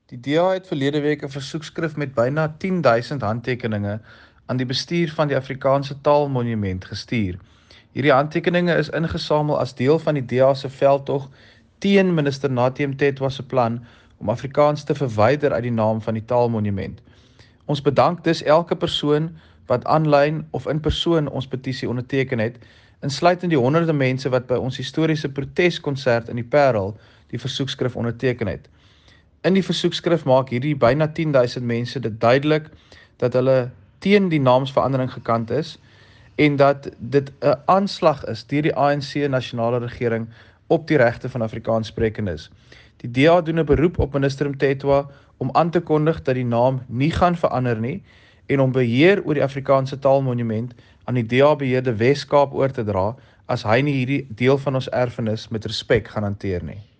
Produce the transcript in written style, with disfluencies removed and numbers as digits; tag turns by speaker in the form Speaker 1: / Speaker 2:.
Speaker 1: Die DA het verlede week 'n versoekskrif met byna 10,000 handtekeninge aan die bestuur van die Afrikaanse Taalmonument gestuur. Hierdie handtekeninge is ingesamel as deel van die DA se veldtog teen minister Nathi Mthethwa se plan om Afrikaans te verwyder uit die naam van die Taalmonument. Ons bedank dus elke persoon wat aanlyn of in persoon ons petisie onderteken het, insluitend die honderde mense wat by ons historiese proteskonsert in die Parel die versoekskrif onderteken het. In die versoekskrif maak hierdie byna 10,000 mense dit duidelik dat hulle teen die naamsverandering gekant is en dat dit 'n aanslag is deur die ANC nasionale regering op die regte van Afrikaanssprekendes. Die DA doen 'n beroep op minister Mthethwa om aan te kondig dat die naam nie gaan verander nie en om beheer oor die Afrikaanse Taalmonument aan die DA beheerde Wes-Kaap oor te dra as hy nie hierdie deel van ons erfenis met respek gaan hanteer nie.